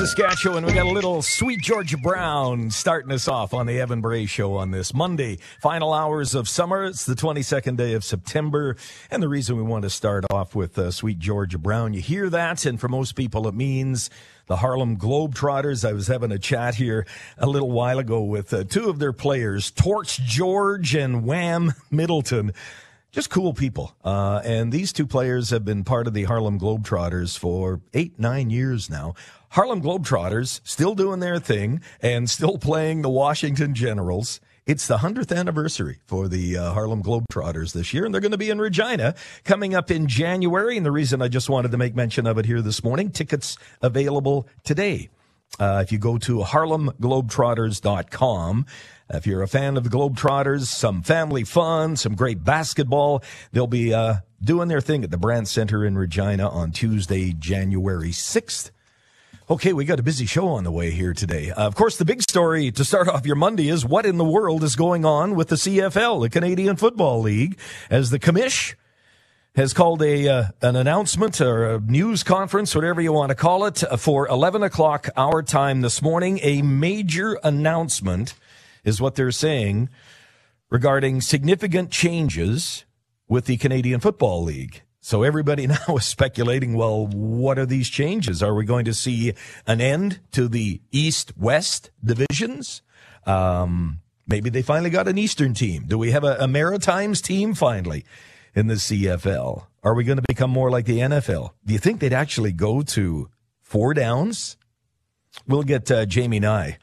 Saskatchewan. We got a little Sweet Georgia Brown starting us off on the Evan Bray Show on this Monday. Final hours of summer. It's the 22nd day of September. And the reason we want to start off with Sweet Georgia Brown, you hear that, and for most people it means the Harlem Globetrotters. I was having a chat here a little while ago with two of their players, Torch George and Wham Middleton. Just cool people. And these two players have been part of the Harlem Globetrotters for 8-9 years now. Harlem Globetrotters still doing their thing and still playing the Washington Generals. It's the 100th anniversary for the Harlem Globetrotters this year, and they're going to be in Regina coming up in January. And the reason I just wanted to make mention of it here this morning, tickets available today. If you go to harlemglobetrotters.com, if you're a fan of the Globetrotters, some family fun, some great basketball, they'll be doing their thing at the Brandt Center in Regina on Tuesday, January 6th. Okay, we got a busy show on the way here today. Of course, the big story to start off your Monday is what in the world is going on with the CFL, the Canadian Football League, as the commish has called an announcement or a news conference, whatever you want to call it, for 11 o'clock our time this morning. A major announcement is what they're saying regarding significant changes with the Canadian Football League. So everybody now is speculating, well, what are these changes? Are we going to see an end to the East-West divisions? Maybe they finally got an Eastern team. Do we have a Maritimes team finally in the CFL? Are we going to become more like the NFL? Do you think they'd actually go to 4 downs? We'll get Jamie Nye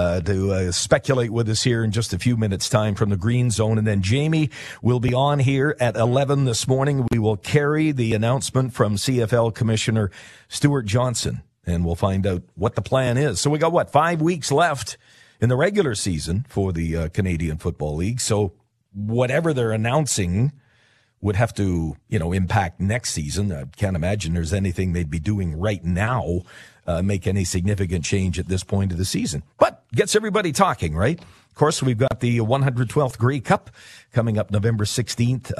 to speculate with us here in just a few minutes' time from the Green Zone. And then Jamie will be on here at 11 this morning. We will carry the announcement from CFL Commissioner Stuart Johnson, and we'll find out what the plan is. So we got, 5 weeks left in the regular season for the Canadian Football League. So whatever they're announcing would have to, impact next season. I can't imagine there's anything they'd be doing right now, make any significant change at this point of the season. But gets everybody talking, right? Of course, we've got the 112th Grey Cup coming up November 16th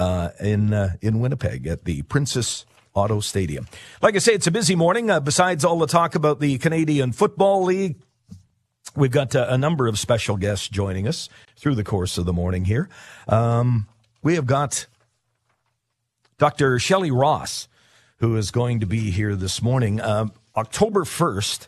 in Winnipeg at the Princess Auto Stadium. Like I say, it's a busy morning. Besides all the talk about the Canadian Football League, we've got a number of special guests joining us through the course of the morning here. We have got Dr. Shelley Ross, who is going to be here this morning. October 1st,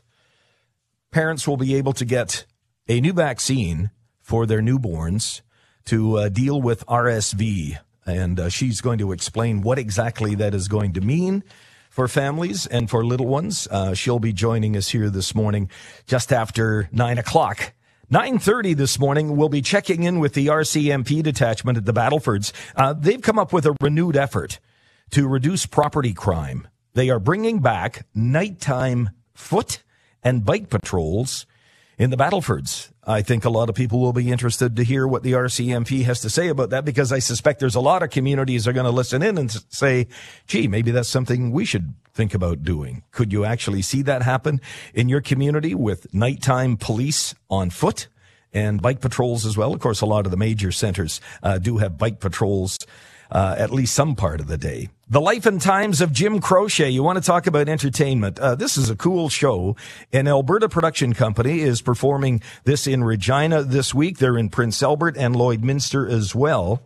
parents will be able to get a new vaccine for their newborns to deal with RSV. And she's going to explain what exactly that is going to mean for families and for little ones. She'll be joining us here this morning just after 9 o'clock. 9:30 this morning, we'll be checking in with the RCMP detachment at the Battlefords. They've come up with a renewed effort to reduce property crime. They are bringing back nighttime foot and bike patrols in the Battlefords. I think a lot of people will be interested to hear what the RCMP has to say about that, because I suspect there's a lot of communities that are going to listen in and say, gee, maybe that's something we should think about doing. Could you actually see that happen in your community with nighttime police on foot and bike patrols as well? Of course, a lot of the major centers do have bike patrols at least some part of the day. The Life and Times of Jim Croce. You want to talk about entertainment. This is a cool show. An Alberta production company is performing this in Regina this week. They're in Prince Albert and Lloydminster as well.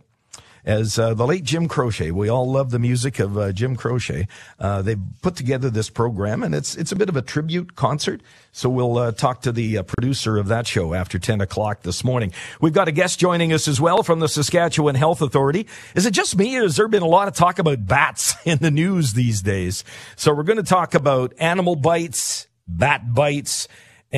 As the late Jim Croce, we all love the music of Jim Croce. They've put together this program, and it's a bit of a tribute concert. So we'll talk to the producer of that show after 10 o'clock this morning. We've got a guest joining us as well from the Saskatchewan Health Authority. Is it just me, or has there been a lot of talk about bats in the news these days? So we're going to talk about animal bites, bat bites,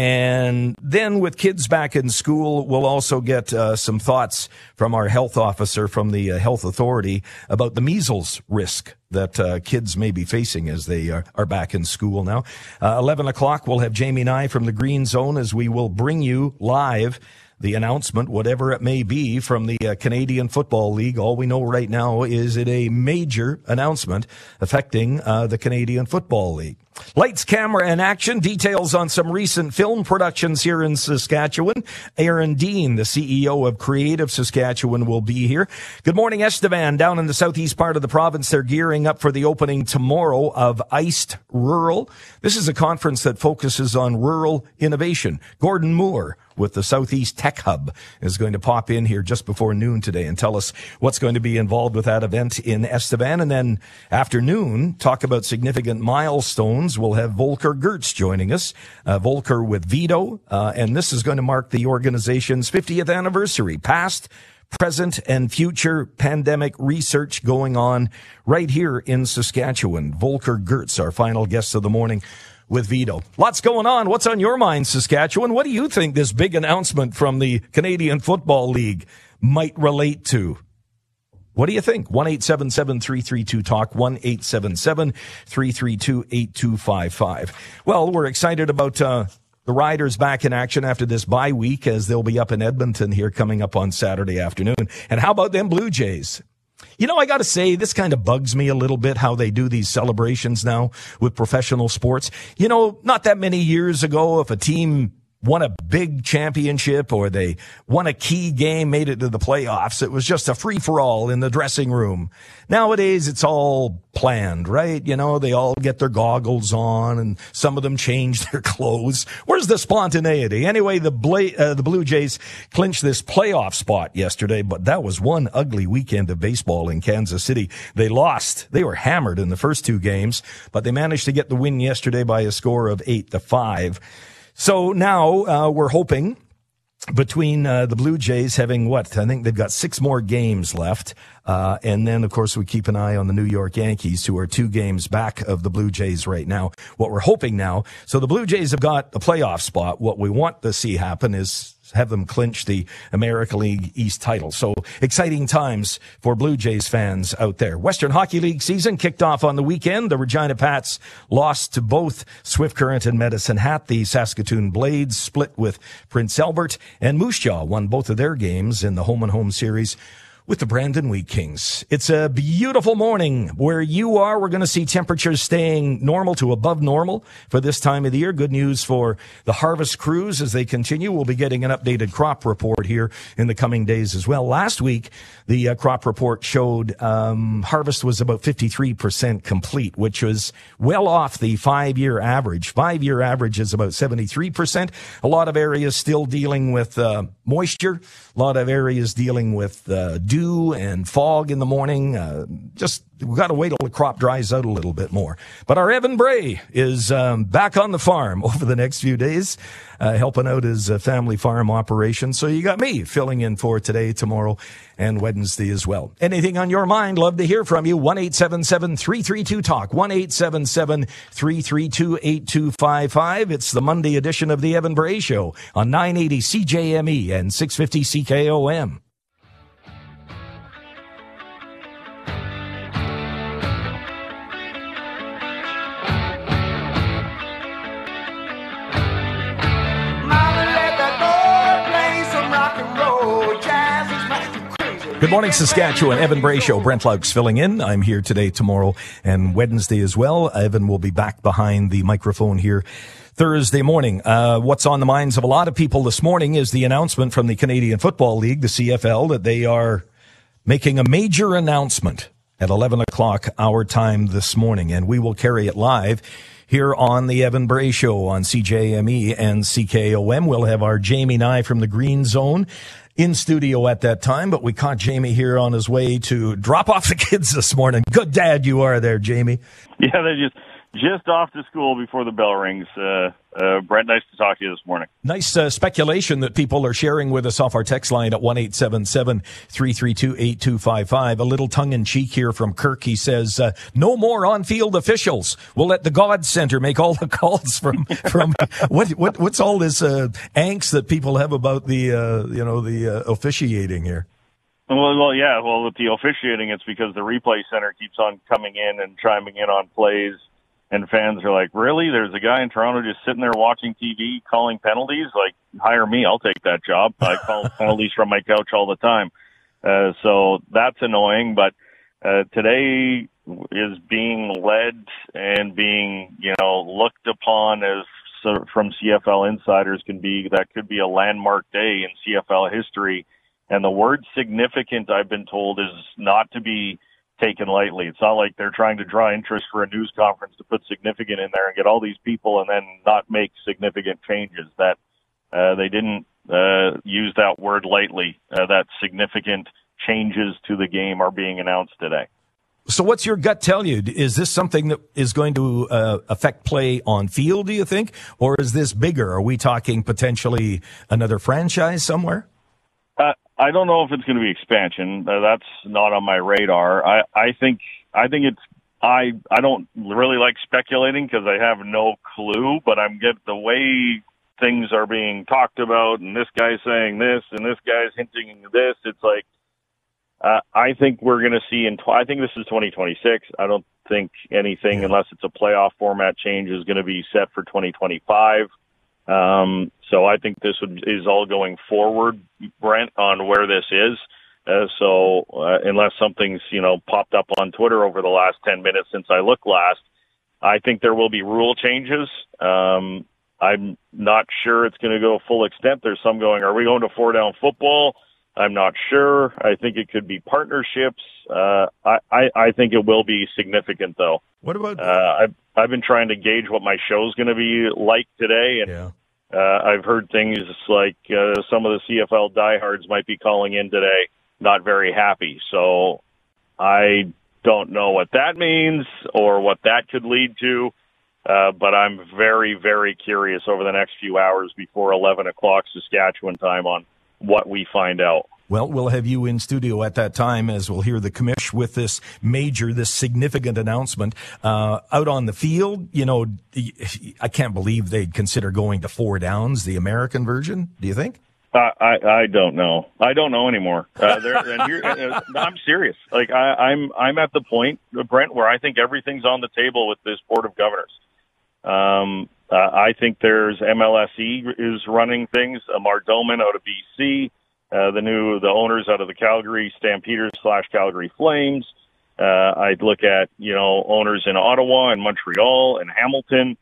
and then with kids back in school, we'll also get some thoughts from our health officer from the Health Authority about the measles risk that kids may be facing as they are back in school now. 11 o'clock, we'll have Jamie Nye from the Green Zone as we will bring you live the announcement, whatever it may be, from the Canadian Football League. All we know right now is it a major announcement affecting the Canadian Football League. Lights, camera, and action. Details on some recent film productions here in Saskatchewan. Aaron Dean, the CEO of Creative Saskatchewan, will be here. Good morning, Estevan. Down in the southeast part of the province, they're gearing up for the opening tomorrow of Iced Rural. This is a conference that focuses on rural innovation. Gordon Moore with the Southeast Tech Hub is going to pop in here just before noon today and tell us what's going to be involved with that event in Estevan. And then afternoon, talk about significant milestones. We'll have Volker Gertz joining us, Volker with Vito, and this is going to mark the organization's 50th anniversary. Past, present, and future pandemic research going on right here in Saskatchewan. Volker Gertz, our final guest of the morning, with Vito. Lots going on. What's on your mind, Saskatchewan? What do you think this big announcement from the Canadian Football League might relate to? What do you think? 1-877-332-TALK, 1-877-332-8255. Well, we're excited about the Riders back in action after this bye week, as they'll be up in Edmonton here coming up on Saturday afternoon. And how about them Blue Jays? You know, I got to say, this kind of bugs me a little bit, how they do these celebrations now with professional sports. You know, not that many years ago, if a team won a big championship or they won a key game, made it to the playoffs, it was just a free-for-all in the dressing room. Nowadays, it's all planned, right? You know, they all get their goggles on and some of them change their clothes. Where's the spontaneity? Anyway, the Blue Jays clinched this playoff spot yesterday, but that was one ugly weekend of baseball in Kansas City. They lost. They were hammered in the first two games, but they managed to get the win yesterday by a score of 8-5. So now we're hoping between the Blue Jays having I think they've got 6 more games left. And then, of course, we keep an eye on the New York Yankees, who are 2 games back of the Blue Jays right now. What we're hoping now, so the Blue Jays have got a playoff spot. What we want to see happen is have them clinch the American League East title. So exciting times for Blue Jays fans out there. Western Hockey League season kicked off on the weekend. The Regina Pats lost to both Swift Current and Medicine Hat. The Saskatoon Blades split with Prince Albert, and Moose Jaw won both of their games in the home-and-home series with the Brandon Wheat Kings. It's a beautiful morning where you are. We're going to see temperatures staying normal to above normal for this time of the year. Good news for the harvest crews as they continue. We'll be getting an updated crop report here in the coming days as well. Last week, the crop report showed harvest was about 53% complete, which was well off the 5-year average. 5-year average is about 73%. A lot of areas still dealing with moisture. A lot of areas dealing with dew and fog in the morning. We've got to wait till the crop dries out a little bit more. But our Evan Bray is back on the farm over the next few days, helping out his family farm operation. So you got me filling in for today, tomorrow, and Wednesday as well. Anything on your mind? Love to hear from you. 1-877-332-TALK, 1-877-332-8255. It's the Monday edition of the Evan Bray Show on 980 CJME and 650 CKOM. Good morning, Saskatchewan. Evan Bray Show. Brent Laux filling in. I'm here today, tomorrow, and Wednesday as well. Evan will be back behind the microphone here Thursday morning. What's on the minds of a lot of people this morning is the announcement from the Canadian Football League, the CFL, that they are making a major announcement at 11 o'clock our time this morning, and we will carry it live here on the Evan Bray Show on CJME and CKOM. We'll have our Jamie Nye from the Green Zone in studio at that time, but we caught Jamie here on his way to drop off the kids this morning. Good dad you are there, Jamie. Yeah, they're just off to school before the bell rings. Brent, nice to talk to you this morning. Nice speculation that people are sharing with us off our text line at 1-877-332-8255. A little tongue-in-cheek here from Kirk. He says, no more on-field officials. We'll let the God Center make all the calls from what's all this angst that people have about the officiating here? Well, yeah. Well, with the officiating, it's because the replay center keeps on coming in and chiming in on plays. And fans are like, really? There's a guy in Toronto just sitting there watching TV calling penalties? Like, hire me. I'll take that job. I call penalties from my couch all the time. So that's annoying. But today, is being led and being, looked upon as from CFL insiders could be a landmark day in CFL history. And the word significant, I've been told, is not to be taken lightly. It's not like they're trying to draw interest for a news conference to put significant in there and get all these people and then not make significant changes. That they didn't use that word lightly. That significant changes to the game are being announced today. So what's your gut tell you? Is this something that is going to affect play on field, do you think? Or is this bigger? Are we talking potentially another franchise somewhere? I don't know if it's going to be expansion. That's not on my radar. I think it's. I don't really like speculating because I have no clue. But I'm getting the way things are being talked about, and this guy's saying this, and this guy's hinting this. It's like I think we're going to see. I think this is 2026. I don't think anything, unless it's a playoff format change, is going to be set for 2025. So I think this is all going forward, Brent, on where this is. So unless something's, popped up on Twitter over the last 10 minutes since I looked last, I think there will be rule changes. I'm not sure it's going to go full extent. There's some going, are we going to 4-down football? I'm not sure. I think it could be partnerships. I think it will be significant, though. What about? I've been trying to gauge what my show's going to be like today, and I've heard things like some of the CFL diehards might be calling in today, not very happy. So I don't know what that means or what that could lead to, but I'm very, very curious over the next few hours before 11 o'clock Saskatchewan time on what we find out. Well, we'll have you in studio at that time as we'll hear the commish with this significant announcement. Out on the field, I can't believe they'd consider going to 4 downs, the American version. Do you think? I don't know. I don't know anymore. I'm serious. Like I'm at the point, Brent, where I think everything's on the table with this Board of Governors. I think there's MLSE is running things. Amar Doman out of BC, the owners out of the Calgary Stampeders / Calgary Flames. I'd look at owners in Ottawa and Montreal and Hamilton.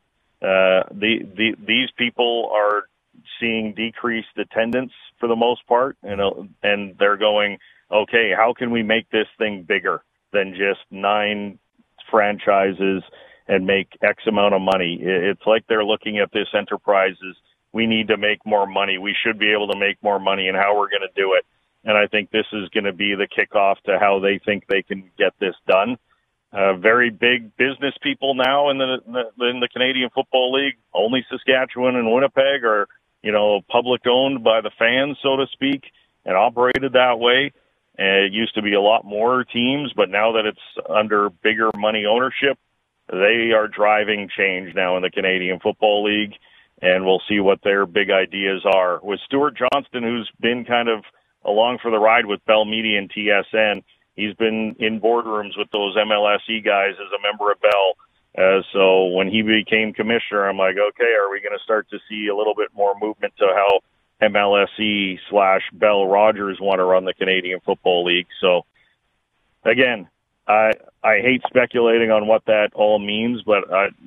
These people are seeing decreased attendance for the most part, and they're going, okay, how can we make this thing bigger than just 9 franchises and make X amount of money? It's like they're looking at this enterprise as we need to make more money. We should be able to make more money, and how we're going to do it. And I think this is going to be the kickoff to how they think they can get this done. Very big business people now in the Canadian Football League. Only Saskatchewan and Winnipeg are, public owned by the fans, so to speak, and operated that way. It used to be a lot more teams, but now that it's under bigger money ownership, they are driving change now in the Canadian Football League, and we'll see what their big ideas are. With Stuart Johnston, who's been kind of along for the ride with Bell Media and TSN, he's been in boardrooms with those MLSE guys as a member of Bell. So when he became commissioner, I'm like, okay, are we going to start to see a little bit more movement to how MLSE / Bell Rogers want to run the Canadian Football League? So, again, I hate speculating on what that all means, but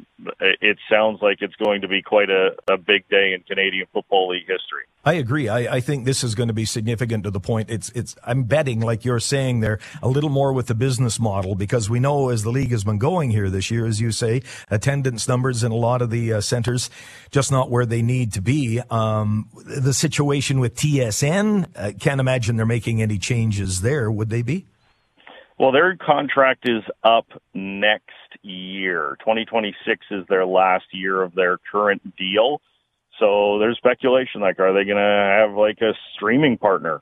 it sounds like it's going to be quite a big day in Canadian Football League history. I agree. I think this is going to be significant to the point. I'm betting, like you're saying there, a little more with the business model, because we know as the league has been going here this year, as you say, attendance numbers in a lot of the centers just not where they need to be. The situation with TSN, can't imagine they're making any changes there. Would they be? Well, their contract is up next year. 2026 is their last year of their current deal. So there's speculation, like, are they going to have like a streaming partner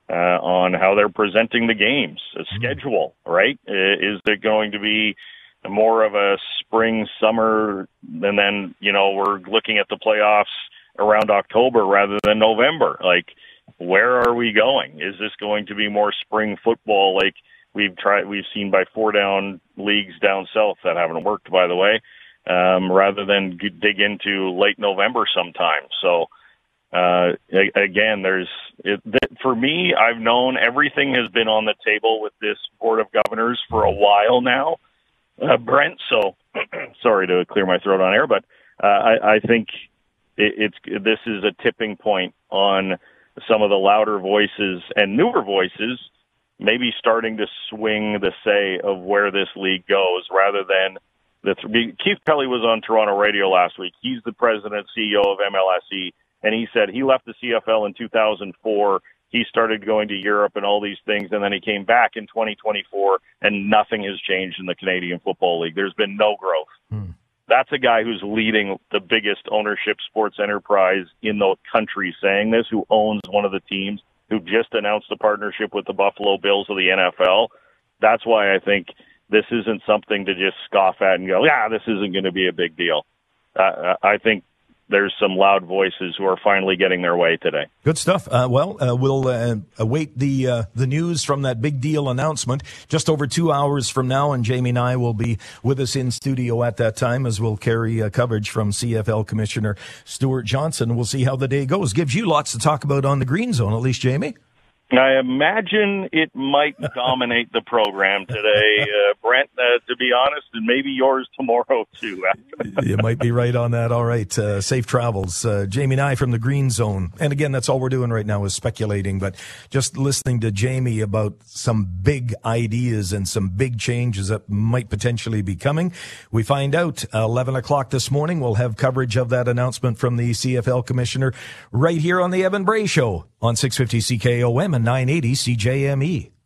on how they're presenting the games, a schedule, right? Is it going to be more of a spring, summer, and then, we're looking at the playoffs around October rather than November? Like, where are we going? Is this going to be more spring football like we've seen by 4-down leagues down south that haven't worked, by the way, rather than dig into late November sometime? So, again, for me, I've known everything has been on the table with this Board of Governors for a while now. Brent. So sorry to clear my throat on air, but I think this is a tipping point on some of the louder voices and newer voices maybe starting to swing the say of where this league goes rather than Keith Pelly was on Toronto radio last week. He's the president CEO of MLSE, and he said he left the CFL in 2004. He started going to Europe and all these things, and then he came back in 2024, and nothing has changed in the Canadian Football League. There's been no growth. That's a guy who's leading the biggest ownership sports enterprise in the country saying this, who owns one of the teams, who just announced a partnership with the Buffalo Bills of the NFL. That's why I think this isn't something to just scoff at and go, this isn't going to be a big deal. I think there's some loud voices who are finally getting their way today. Good stuff. We'll await the news from that big deal announcement just over 2 hours from now, and Jamie and I will be with us in studio at that time as we'll carry coverage from CFL Commissioner Stuart Johnson. We'll see how the day goes. Gives you lots to talk about on the Green Zone, at least, Jamie. I imagine it might dominate the program today, Brent, to be honest, and maybe yours tomorrow, too. You might be right on that. All right. Safe travels. Jamie and I from the Green Zone. And again, that's all we're doing right now is speculating, but just listening to Jamie about some big ideas and some big changes that might potentially be coming. We find out 11 o'clock this morning. We'll have coverage of that announcement from the CFL Commissioner right here on the Evan Bray Show on 650 CKOM and 980 CJME.